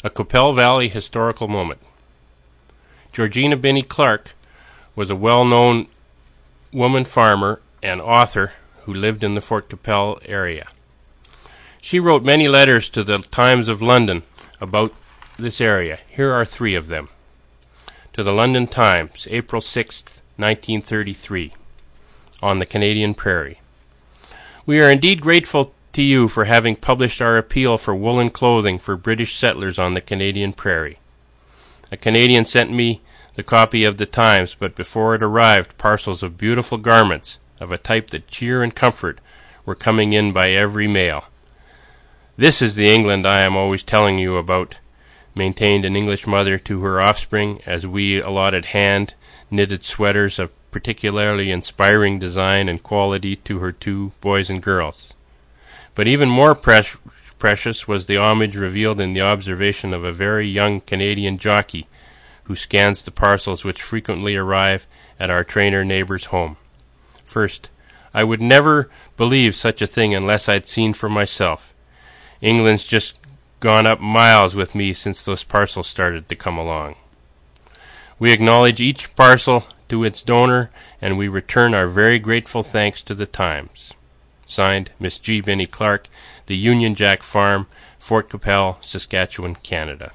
A Qu'Appelle Valley historical moment. Georgina Binnie Clark was a well-known woman farmer and author who lived in the Fort Qu'Appelle area. She wrote many letters to the Times of London about this area. Here are three of them. To the London Times, April 6, 1933, on the Canadian Prairie. We are indeed grateful to you for having published our appeal for woolen clothing for British settlers on the Canadian Prairie. A Canadian sent me the copy of the Times, but before it arrived, parcels of beautiful garments of a type that cheer and comfort were coming in by every mail. This is the England I am always telling you about, maintained an English mother to her offspring as we allotted hand-knitted sweaters of particularly inspiring design and quality to her two boys and girls. But even more precious was the homage revealed in the observation of a very young Canadian jockey who scans the parcels which frequently arrive at our trainer neighbor's home. First, I would never believe such a thing unless I'd seen for myself. England's just gone up miles with me since those parcels started to come along. We acknowledge each parcel to its donor, and we return our very grateful thanks to the Times. Signed, Miss G. Binnie Clark, the Union Jack Farm, Fort Qu'Appelle, Saskatchewan, Canada.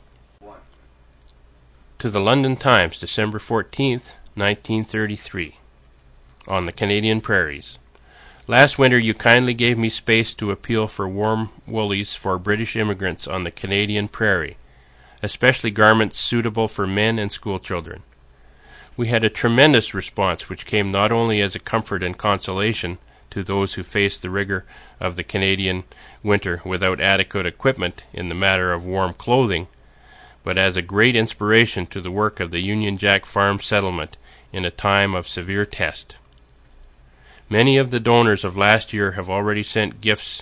To the London Times, December 14th, 1933, on the Canadian Prairies. Last winter you kindly gave me space to appeal for warm woolies for British immigrants on the Canadian Prairie, especially garments suitable for men and schoolchildren. We had a tremendous response which came not only as a comfort and consolation to those who face the rigor of the Canadian winter without adequate equipment in the matter of warm clothing, but as a great inspiration to the work of the Union Jack Farm settlement in a time of severe test. Many of the donors of last year have already sent gifts.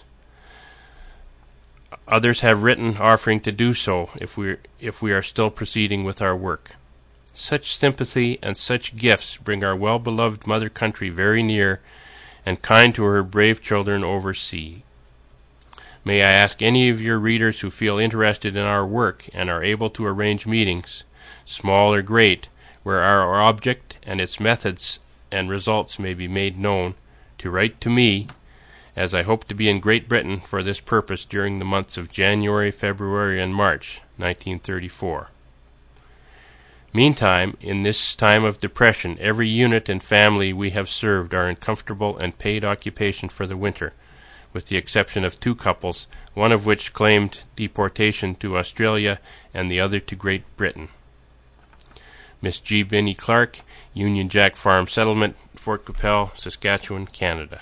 Others have written offering to do so if we are still proceeding with our work. Such sympathy and such gifts bring our well-beloved mother country very near and kind to her brave children overseas. May I ask any of your readers who feel interested in our work and are able to arrange meetings, small or great, where our object and its methods and results may be made known, to write to me, as I hope to be in Great Britain for this purpose during the months of January, February, and March, 1934. Meantime, in this time of depression, every unit and family we have served are in comfortable and paid occupation for the winter, with the exception of two couples, one of which claimed deportation to Australia and the other to Great Britain. Miss G. Binnie Clark, Union Jack Farm Settlement, Fort Qu'Appelle, Saskatchewan, Canada.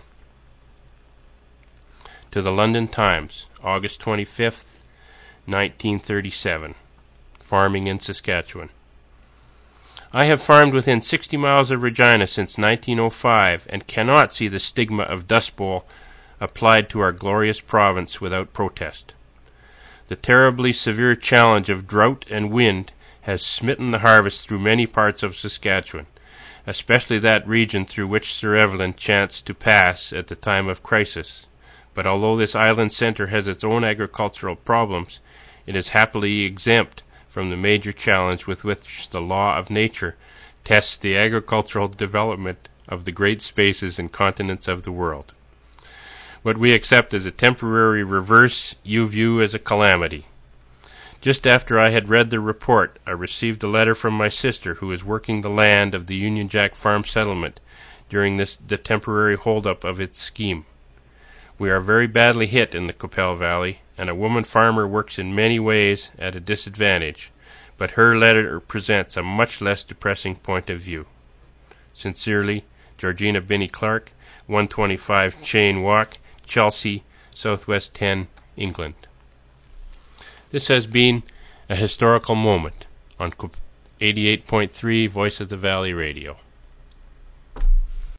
To the London Times, August 25th, 1937, Farming in Saskatchewan. I have farmed within 60 miles of Regina since 1905 and cannot see the stigma of Dust Bowl applied to our glorious province without protest. The terribly severe challenge of drought and wind has smitten the harvest through many parts of Saskatchewan, especially that region through which Sir Evelyn chanced to pass at the time of crisis. But although this island centre has its own agricultural problems, it is happily exempt from the major challenge with which the law of nature tests the agricultural development of the great spaces and continents of the world. What we accept as a temporary reverse, you view as a calamity. Just after I had read the report, I received a letter from my sister, who is working the land of the Union Jack Farm settlement during the temporary hold-up of its scheme. We are very badly hit in the Qu'Appelle Valley, and a woman farmer works in many ways at a disadvantage, but her letter presents a much less depressing point of view. Sincerely, Georgina Binnie Clark, 125 Chain Walk, Chelsea, Southwest 10, England. This has been a historical moment on 88.3 Voice of the Valley Radio.